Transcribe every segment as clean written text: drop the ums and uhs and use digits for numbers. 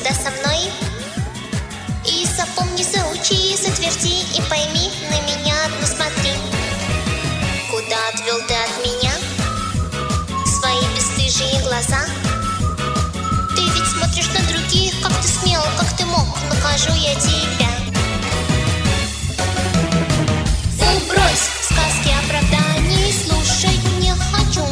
всегда со мной. И запомни, заучи, затверди и пойми, на меня одну смотри. Куда отвел ты от меня свои бесстыжие глаза? Ты ведь смотришь на других, как ты смел, как ты мог, накажу я тебя. Фу, брось, сказки оправданий слушать не хочу.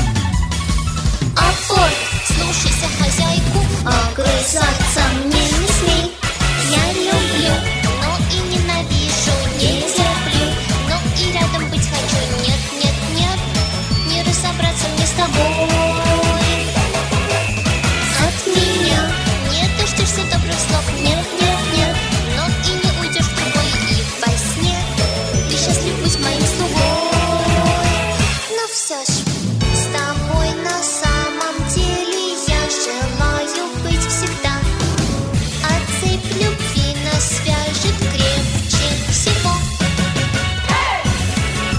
Апорт, слушайся хозяйку, огрызаться мне не смей. Я люблю, но и ненавижу, не терплю, но и рядом быть хочу. Нет, нет, нет, не разобраться мне с тобой. От меня не дождешься добрых слов. Нет, нет, нет, но и не уйдешь в другой. И во сне ты счастлив быть моим слугой. Но все ж с тобой на самом деле я желаю быть всегда. А цепь любви нас свяжет крепче всего.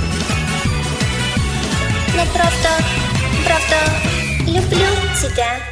Но правда, люблю тебя.